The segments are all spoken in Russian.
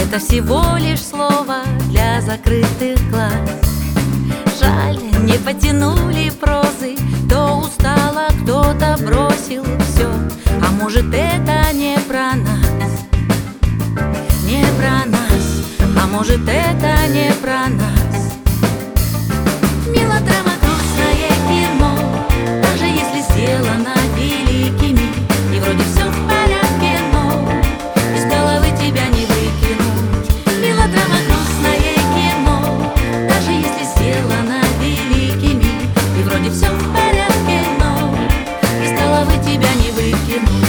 Это всего лишь слово для закрытых глаз. Жаль, не потянули прозы, кто устала, кто-то бросил все. А может, это не про нас, не про нас. А может, это не про нас. Мелодрама, грустное кино, даже если сделано великими, и вроде все в порядке, но из головы тебя не выкинуть. Мелодрама, грустное кино, даже если сделано великими, и вроде все в порядке, но из головы тебя не выкинуть.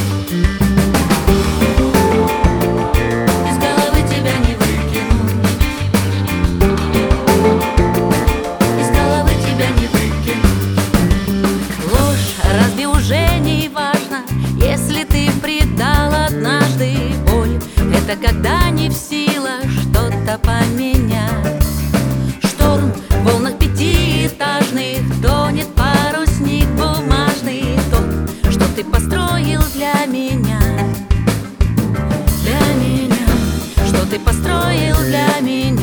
Из головы тебя не выкинуть. Из головы тебя не выкинуть. Ложь разве уже не важно, если ты предал однажды боль? Это когда не в силах что-то поменять. Шторм в волнах пятиэтажных тонет парусник бумажный, тот, что ты построил для меня. Для меня, что ты построил для меня.